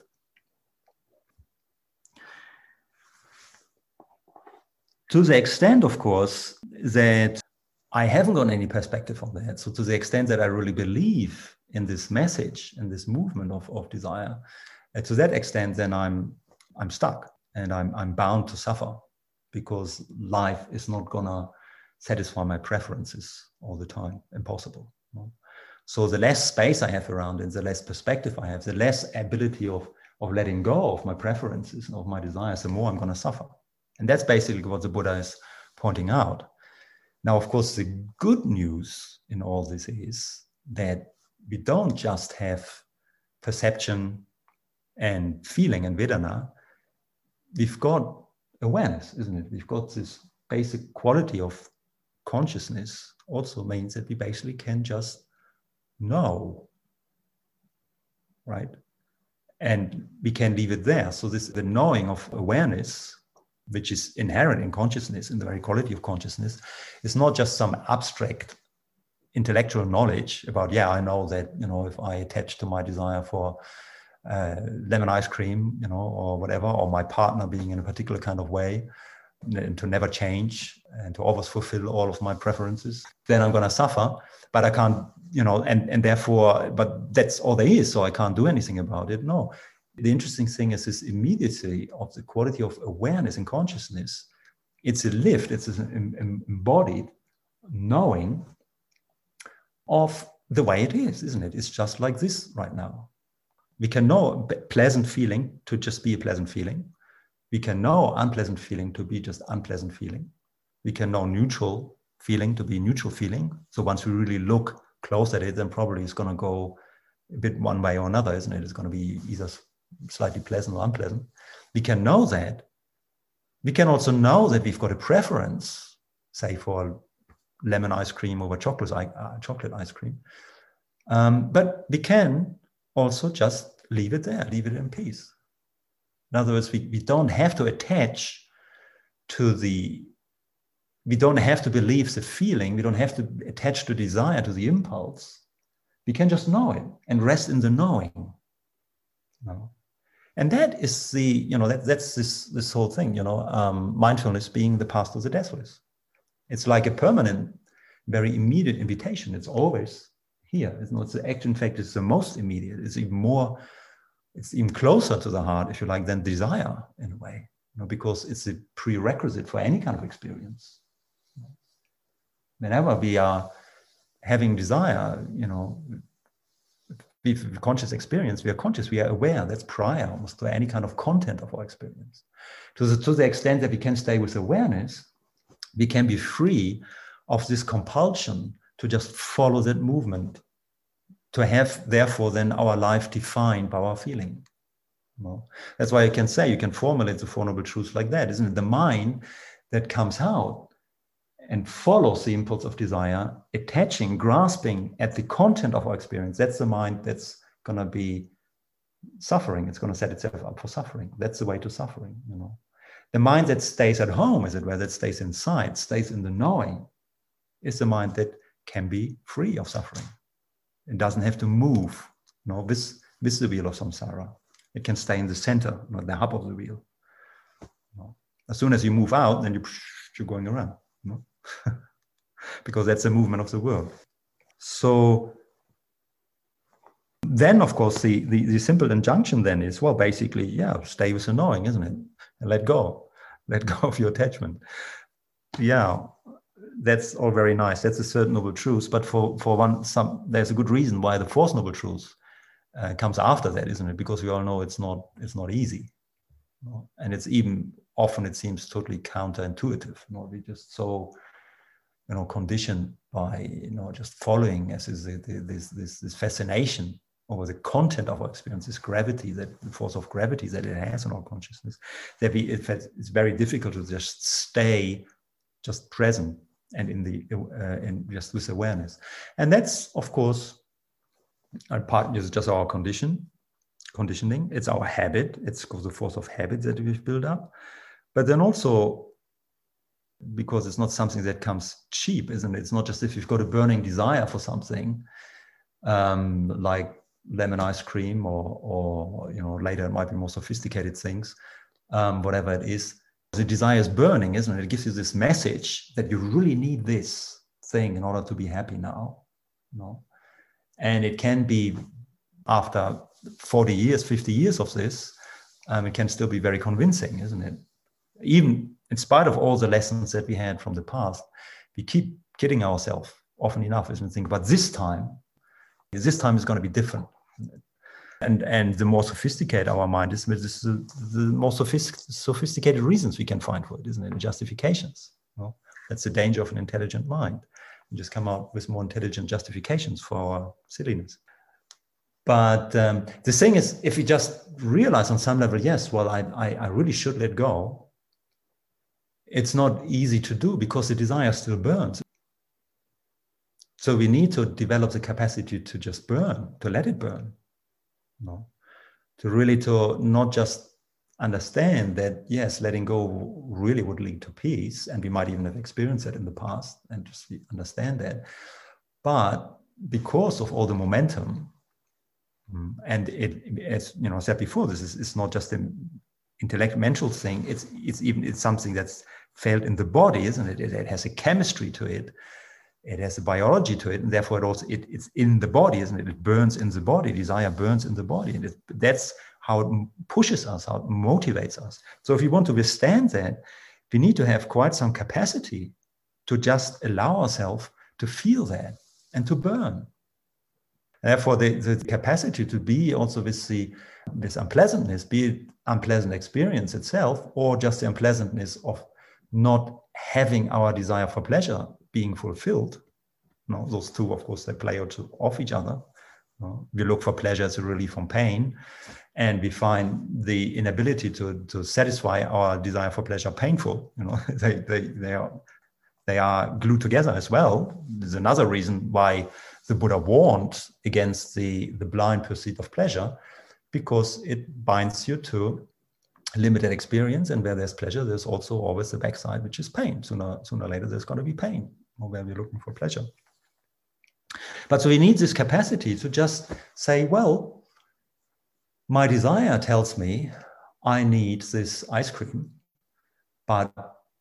Speaker 1: To the extent, of course, that I haven't got any perspective on that. So to the extent that I really believe in this message and this movement of, of desire, uh, to that extent, then I'm I'm stuck and I'm I'm bound to suffer because life is not gonna satisfy my preferences all the time. Impossible. You know? So the less space I have around it, the less perspective I have, the less ability of, of letting go of my preferences and of my desires, the more I'm gonna suffer. And that's basically what the Buddha is pointing out. Now, of course, the good news in all this is that we don't just have perception and feeling and Vedana. We've got awareness, isn't it? We've got this basic quality of consciousness also means that we basically can just know, right? And we can leave it there. So this, the knowing of awareness, which is inherent in consciousness, in the very quality of consciousness, is not just some abstract intellectual knowledge about, yeah, I know that, you know, if I attach to my desire for uh, lemon ice cream, you know, or whatever, or my partner being in a particular kind of way, and to never change and to always fulfill all of my preferences, then I'm going to suffer, but I can't, you know, and, and therefore, but that's all there is, so I can't do anything about it. No. The interesting thing is this immediacy of the quality of awareness and consciousness. It's a lift, it's an embodied knowing of the way it is, isn't it? It's just like this right now. We can know a pleasant feeling to just be a pleasant feeling. We can know unpleasant feeling to be just unpleasant feeling. We can know neutral feeling to be neutral feeling. So once we really look close at it, then probably it's going to go a bit one way or another, isn't it? It's going to be either slightly pleasant or unpleasant. We can know that. We can also know that we've got a preference. say for lemon ice cream over chocolate, uh, chocolate ice cream. Um, but we can also just leave it there, leave it in peace. In other words, we, we don't have to attach to the, we don't have to believe the feeling, we don't have to attach to desire, to the impulse. We can just know it and rest in the knowing. You know? And that is the, you know, that, that's this, this whole thing, you know, um, mindfulness being the path to the deathless. It's like a permanent, very immediate invitation. It's always here. It's not the action. In fact, it's the most immediate. It's even more, it's even closer to the heart, if you like, than desire in a way, you know, because it's a prerequisite for any kind of experience. Whenever we are having desire, you know, with conscious experience, we are conscious, we are aware. That's prior almost to any kind of content of our experience. To the, to the extent that we can stay with awareness, we can be free of this compulsion to just follow that movement, to have, therefore, then our life defined by our feeling. You know? That's why you can say, you can formulate the Four Noble Truths like that, isn't it? The mind that comes out and follows the impulse of desire, attaching, grasping at the content of our experience, that's the mind that's going to be suffering. It's going to set itself up for suffering. That's the way to suffering, you know. The mind that stays at home, as it were, that stays inside, stays in the knowing, is the mind that can be free of suffering. It doesn't have to move, you know, with, with the wheel of samsara. It can stay in the center, you know, the hub of the wheel. You know. As soon as you move out, then you, you're going around. You know? Because that's the movement of the world. So then, of course, the, the, the simple injunction then is, well, basically, yeah, stay with the knowing, isn't it? And let go. Let go of your attachment. Yeah, that's all very nice. That's a certain noble truth. But for, for one, some there's a good reason why the fourth noble truth uh, comes after that, isn't it? Because we all know it's not it's not easy. You know? And it's even often, it seems totally counterintuitive. You know? We just so you know, conditioned by, you know, just following as is the, the, this, this, this fascination over the content of our experience, this gravity, that the force of gravity that it has on our consciousness, that we, it, it's very difficult to just stay just present and in the, uh, in just with awareness. And that's, of course, a part is just our condition, conditioning. It's our habit. It's the force of habit that we've built up. But then also, because it's not something that comes cheap, isn't it? It's not just if you've got a burning desire for something, um, like lemon ice cream, or, or you know, later it might be more sophisticated things, um, whatever it is. The desire is burning, isn't it? It gives you this message that you really need this thing in order to be happy now. You know? And it can be, after forty years, fifty years of this, um, it can still be very convincing, isn't it? Even in spite of all the lessons that we had from the past, we keep kidding ourselves often enough as we think, but this time, this time is going to be different. And, and the more sophisticated our mind is, the, the more sophist, sophisticated reasons we can find for it, isn't it? And justifications. You know? That's the danger of an intelligent mind. You just come out with more intelligent justifications for our silliness. But um, the thing is, if we just realize on some level, yes, well, I, I, I really should let go, it's not easy to do because the desire still burns. So we need to develop the capacity to just burn, to let it burn. You know? To really to not just understand that, yes, letting go really would lead to peace, and we might even have experienced it in the past and just understand that. But because of all the momentum, and it, as you know, I said before, this is it's not just an intellectual thing, it's it's even it's something that's felt in the body, isn't it? It, it has a chemistry to it, it has a biology to it, and therefore it also it, it's in the body, isn't it? It burns in the body. Desire burns in the body, and it, that's how it pushes us, how it motivates us. So if we want to withstand that, we need to have quite some capacity to just allow ourselves to feel that and to burn. Therefore, the, the capacity to be also with the this unpleasantness, be it unpleasant experience itself, or just the unpleasantness of not having our desire for pleasure being fulfilled. You know, those two, of course, they play off each other. You know, we look for pleasure as a relief from pain, and we find the inability to, to satisfy our desire for pleasure painful. You know, they, they, they are They are glued together as well. There's another reason why the Buddha warned against the, the blind pursuit of pleasure, because it binds you to limited experience, and where there's pleasure, there's also always the backside, which is pain. Sooner, sooner or later, there's going to be pain, or where we're looking for pleasure. But so we need this capacity to just say, well, my desire tells me I need this ice cream, but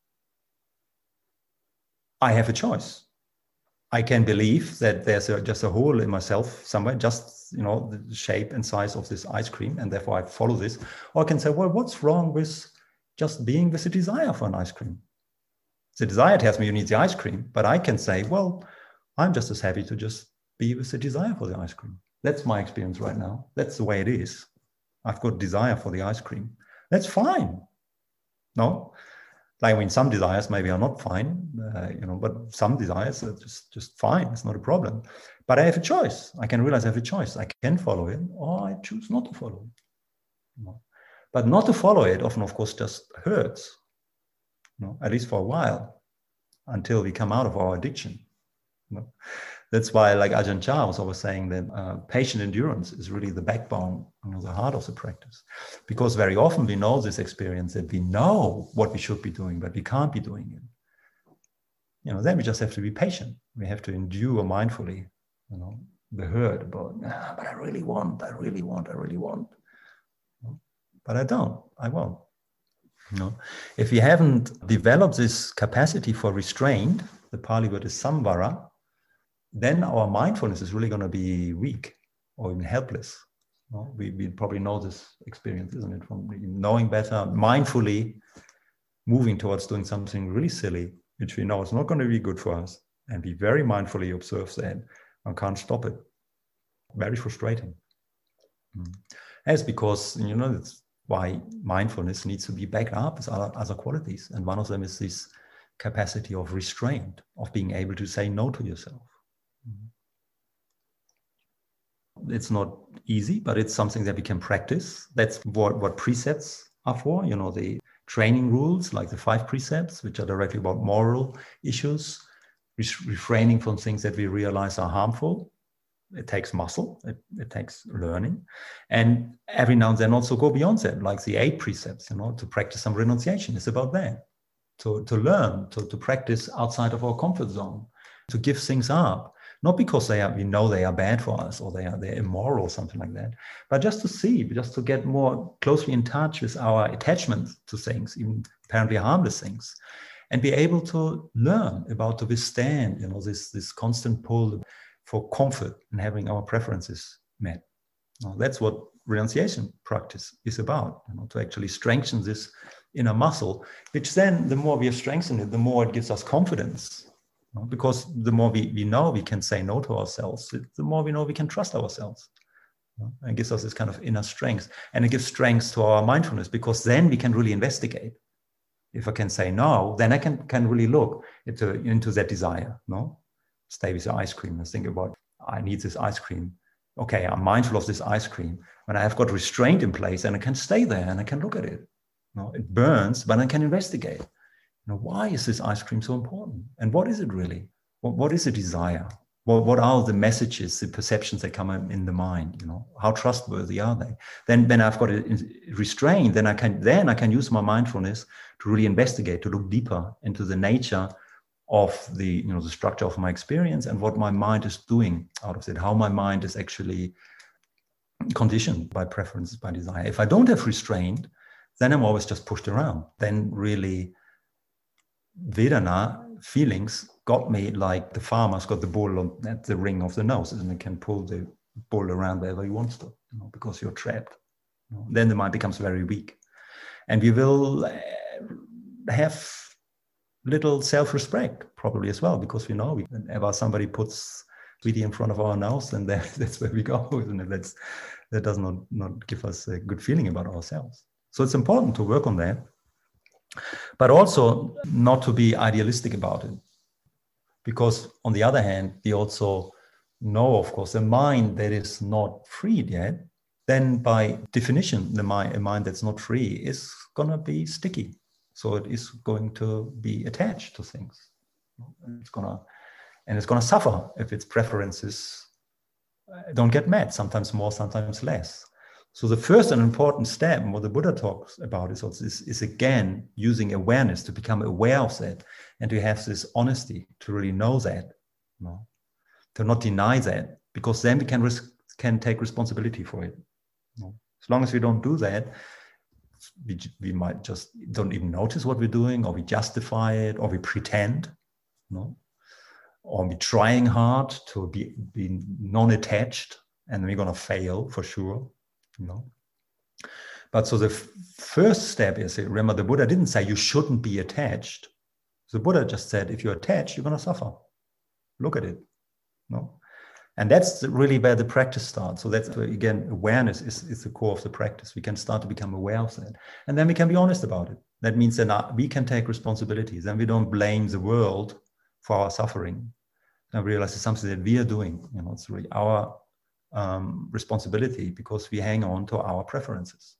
Speaker 1: I have a choice. I can believe that there's a, just a hole in myself somewhere, just, you know, the shape and size of this ice cream, and therefore I follow this. Or I can say, well, what's wrong with just being with a desire for an ice cream? The desire tells me you need the ice cream, but I can say, well, I'm just as happy to just be with the desire for the ice cream. That's my experience right now. That's the way it is. I've got desire for the ice cream. That's fine. No? Like, I mean, some desires maybe are not fine, uh, you know, but some desires are just, just fine. It's not a problem. But I have a choice. I can realize I have a choice. I can follow it, or I choose not to follow it. You know? But not to follow it often, of course, just hurts, you know, at least for a while, until we come out of our addiction. You know? That's why, like Ajahn Chah was always saying, that uh, patient endurance is really the backbone, you know, the heart of the practice. Because very often we know this experience that we know what we should be doing, but we can't be doing it. You know, then we just have to be patient. We have to endure mindfully, you know, the hurt about, ah, but I really want, I really want, I really want. But I don't, I won't. You know, if we haven't developed this capacity for restraint, the Pali word is samvara, then our mindfulness is really going to be weak or even helpless. You know, we, we probably know this experience, isn't it? From knowing better, mindfully moving towards doing something really silly, which we know is not going to be good for us, and we very mindfully observe that and can't stop it. Very frustrating. Mm. That's because, you know, that's why mindfulness needs to be backed up with other, other qualities. And one of them is this capacity of restraint, of being able to say no to yourself. It's not easy, but it's something that we can practice. That's what, what precepts are for, you know, the training rules, like the five precepts, which are directly about moral issues, refraining from things that we realize are harmful. It takes muscle, it, it takes learning. And every now and then also go beyond that, like the eight precepts, you know, to practice some renunciation. It's about that, to, to learn, to, to practice outside of our comfort zone, to give things up. Not because they are, we know they are bad for us, or they are they're immoral or something like that, but just to see, just to get more closely in touch with our attachment to things, even apparently harmless things, and be able to learn about to withstand, you know, this, this constant pull for comfort and having our preferences met. Now, that's what renunciation practice is about, you know, to actually strengthen this inner muscle, which then the more we have strengthened it, the more it gives us confidence. Because the more we, we know we can say no to ourselves, the more we know we can trust ourselves. And it gives us this kind of inner strength. And it gives strength to our mindfulness, because then we can really investigate. If I can say no, then I can, can really look into, into that desire. No? Stay with the ice cream and think about, I need this ice cream. Okay, I'm mindful of this ice cream. When I have got restraint in place, and I can stay there and I can look at it. No, it burns, but I can investigate. You know, why is this ice cream so important? And what is it really? What, what is a desire? What, what are the messages, the perceptions that come in the mind? You know, how trustworthy are they? Then, then I've got it restrained. Then I can, then I can use my mindfulness to really investigate, to look deeper into the nature of the, you know, the structure of my experience and what my mind is doing out of it. How my mind is actually conditioned by preferences, by desire. If I don't have restraint, then I'm always just pushed around. Then really, Vedana, feelings, got me like the farmer's got the bull on, at the ring of the nose, and he can pull the bull around wherever he wants to, you know, because you're trapped. You know, then the mind becomes very weak. And we will have little self-respect probably as well, because we know we, whenever somebody puts Vidi in front of our nose, then that, that's where we go. And that's, that does not, not give us a good feeling about ourselves. So it's important to work on that. But also not to be idealistic about it. Because on the other hand, we also know, of course, a mind that is not freed yet, then by definition, the mind, a mind that's not free is going to be sticky. So it is going to be attached to things. And it's gonna, and it's gonna suffer if its preferences don't get met, sometimes more, sometimes less. So the first and important step, what the Buddha talks about is, is, is again, using awareness to become aware of that and to have this honesty to really know that, you know, to not deny that, because then we can risk, can take responsibility for it. You know? As long as we don't do that, we, we might just don't even notice what we're doing, or we justify it, or we pretend, you know? Or we're trying hard to be, be non-attached, and we're going to fail for sure. You know? But so the f- first step is, remember, the Buddha didn't say you shouldn't be attached. The Buddha just said, if you're attached, you're going to suffer. Look at it. No? And that's really where the practice starts. So that's, again, awareness is, is the core of the practice. We can start to become aware of that. And then we can be honest about it. That means that we can take responsibilities. Then we don't blame the world for our suffering. And realize it's something that we are doing. You know, it's really our um, responsibility, because we hang on to our preferences.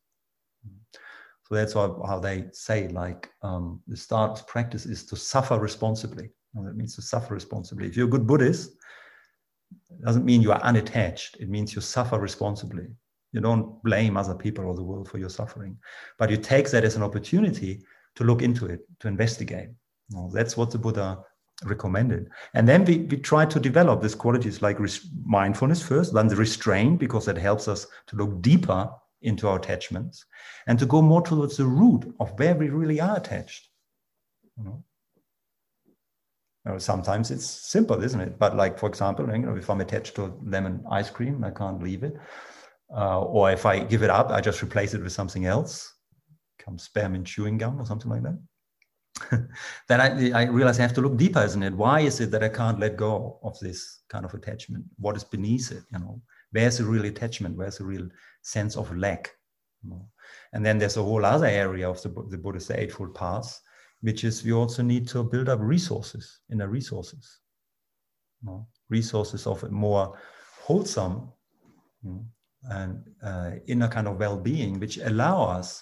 Speaker 1: So that's how, how they say, like, um, the start of practice is to suffer responsibly. And that means to suffer responsibly. If you're a good Buddhist, it doesn't mean you are unattached. It means you suffer responsibly. You don't blame other people or the world for your suffering, but you take that as an opportunity to look into it, to investigate. You know, that's what the Buddha recommended. And then we, we try to develop these qualities like res- mindfulness first, then the restraint, because that helps us to look deeper into our attachments and to go more towards the root of where we really are attached. You know? You know, sometimes it's simple, isn't it? But like, for example, you know, if I'm attached to lemon ice cream, I can't leave it. Uh, or if I give it up, I just replace it with something else, come spearmint chewing gum or something like that. Then I, I realize I have to look deeper, isn't it? Why is it that I can't let go of this kind of attachment? What is beneath it? You know, where's the real attachment? Where's the real sense of lack? You know? And then there's a whole other area of the, the Buddhist Eightfold Path, which is we also need to build up resources, inner resources, you know? Resources of a more wholesome, you know, and uh, inner kind of well-being, which allow us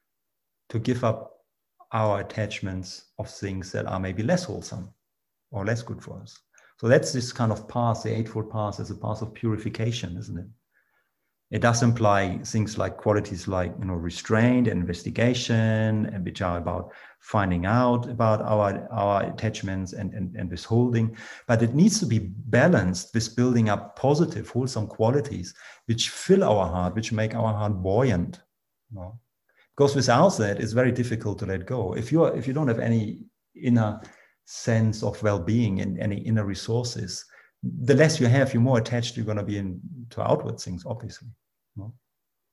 Speaker 1: to give up our attachments of things that are maybe less wholesome or less good for us. So that's this kind of path, the Eightfold Path, as a path of purification, isn't it? It does imply things like qualities like, you know, restraint and investigation, and which are about finding out about our, our attachments and, and, and withholding. But it needs to be balanced with building up positive, wholesome qualities, which fill our heart, which make our heart buoyant. You know? Because without that, it's very difficult to let go. If you are, if you don't have any inner sense of well-being and any inner resources, the less you have, you're more attached you're going to be in, to outward things, obviously. You know?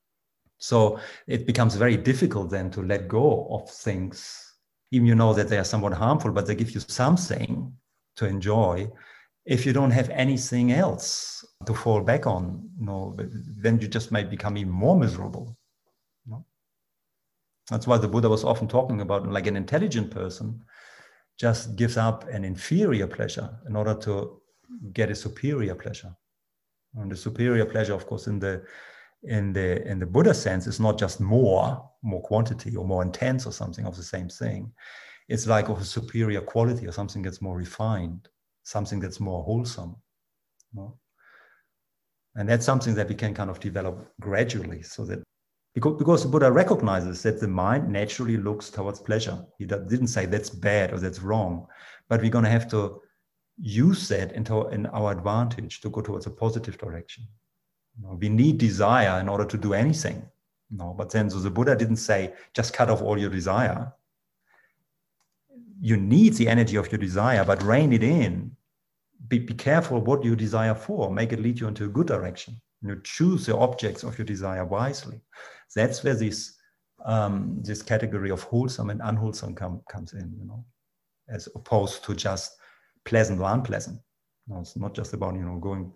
Speaker 1: So it becomes very difficult then to let go of things, even you know that they are somewhat harmful, but they give you something to enjoy. If you don't have anything else to fall back on, you know, then you just might become even more miserable. You know? That's why the Buddha was often talking about, like, an intelligent person just gives up an inferior pleasure in order to get a superior pleasure. And the superior pleasure, of course, in the in the in the Buddha sense, is not just more, more quantity or more intense or something of the same thing. It's like of a superior quality or something that's more refined, something that's more wholesome. You know? And that's something that we can kind of develop gradually, so that Because, because the Buddha recognizes that the mind naturally looks towards pleasure. He didn't say that's bad or that's wrong, but we're going to have to use that into in our advantage to go towards a positive direction. You know, we need desire in order to do anything. You know, but then, so the Buddha didn't say, just cut off all your desire. You need the energy of your desire, but rein it in. Be, be careful what you desire for. Make it lead you into a good direction. You know, choose the objects of your desire wisely. That's where this um, this category of wholesome and unwholesome come, comes in, you know, as opposed to just pleasant or unpleasant. You know, it's not just about, you know, going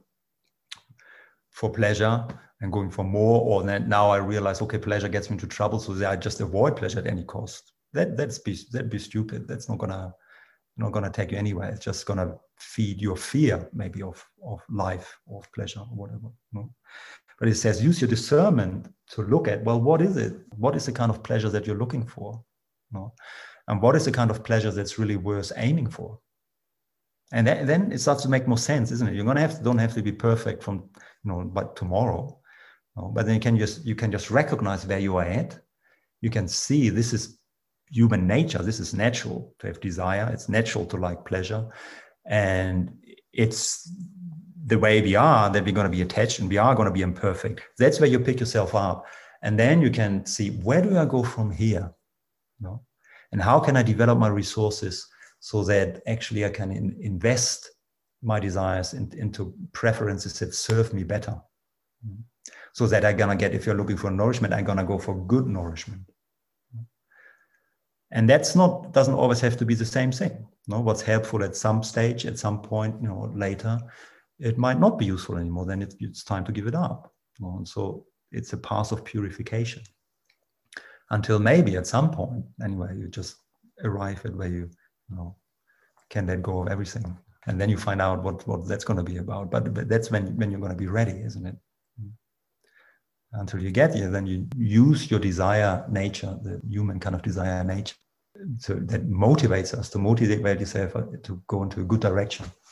Speaker 1: for pleasure and going for more, or then now I realize, okay, pleasure gets me into trouble, so I just avoid pleasure at any cost. That that's be that'd be stupid. That's not gonna not gonna take you anywhere. It's just gonna feed your fear, maybe of of life, or of pleasure, or whatever. You know? But it says, use your discernment to look at, well, what is it? What is the kind of pleasure that you're looking for? You know? And what is the kind of pleasure that's really worth aiming for? And that, then it starts to make more sense, isn't it? You're going to have to, don't have to be perfect from, you know, but tomorrow, no? But then you can just, you can just recognize where you are at. You can see this is human nature. This is natural to have desire. It's natural to like pleasure. And it's the way we are that we're going to be attached and we are going to be imperfect. That's where you pick yourself up. And then you can see, where do I go from here? You know? And how can I develop my resources so that actually I can in, invest my desires in, into preferences that serve me better? So that I'm going to get, if you're looking for nourishment, I'm going to go for good nourishment. And that's not, doesn't always have to be the same thing. No, what's helpful at some stage, at some point, you know, later, it might not be useful anymore. Then it's, it's time to give it up. You know? And so it's a path of purification until maybe at some point, anyway, you just arrive at where you, you know, can let go of everything. And then you find out what, what that's going to be about. But, but that's when, when you're going to be ready, isn't it? Until you get here, then you use your desire nature, the human kind of desire nature, so that motivates us to motivate yourself to go into a good direction.